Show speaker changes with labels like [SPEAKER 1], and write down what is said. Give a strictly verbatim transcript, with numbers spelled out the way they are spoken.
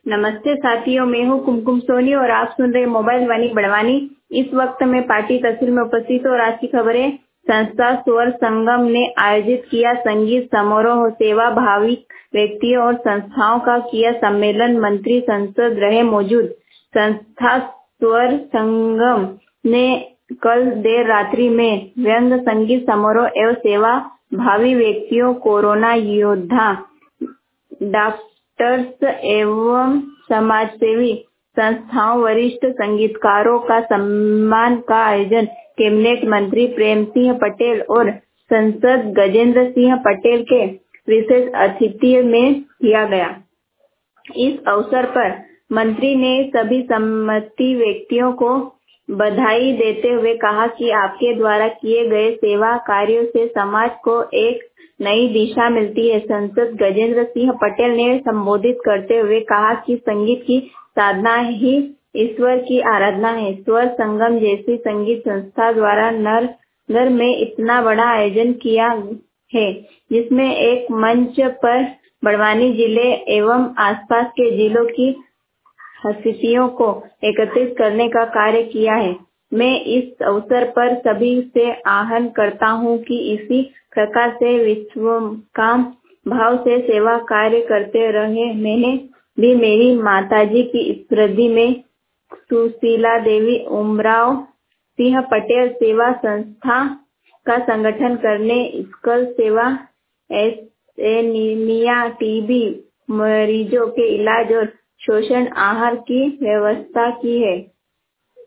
[SPEAKER 1] नमस्ते साथियों, मैं हूँ कुमकुम सोनी और आप सुन रहे मोबाइल वाणी बड़वानी। इस वक्त मैं पार्टी तहसील में उपस्थित और आज की खबरें। संस्था स्वर संगम ने आयोजित किया संगीत समारोह। सेवा भावी व्यक्तियों और संस्थाओं का किया सम्मेलन। मंत्री संसद रहे मौजूद। संस्था स्वर संगम ने कल देर रात्रि में व्यंग संगीत समारोह एवं सेवा भावी व्यक्तियों, कोरोना योद्धा, डॉक्टर्स एवं समाजसेवी संस्थाओं, वरिष्ठ संगीतकारों का सम्मान का आयोजन कैबिनेट मंत्री प्रेम सिंह पटेल और सांसद गजेंद्र सिंह पटेल के विशेष अतिथि में किया गया। इस अवसर पर मंत्री ने सभी सम्मानित व्यक्तियों को बधाई देते हुए कहा कि आपके द्वारा किए गए सेवा कार्यों से समाज को एक नई दिशा मिलती है। सांसद गजेंद्र सिंह पटेल ने संबोधित करते हुए कहा कि संगीत की साधना ही ईश्वर की आराधना है। स्वर संगम जैसी संगीत संस्था द्वारा नगर में इतना बड़ा आयोजन किया है, जिसमें एक मंच पर बड़वानी जिले एवं आसपास के जिलों की हस्तियों को एकत्रित करने का कार्य किया है। मैं इस अवसर पर सभी से आह्वान करता हूं कि इसी प्रकार से विश्वकाम भाव से सेवा कार्य करते रहे। मैंने भी मेरी माताजी की स्मृति में सुशीला देवी उमराव सिंह पटेल सेवा संस्था का संगठन करने, स्कल सेवा, एनीमिया, टीबी मरीजों के इलाज और पोषण आहार की व्यवस्था की है।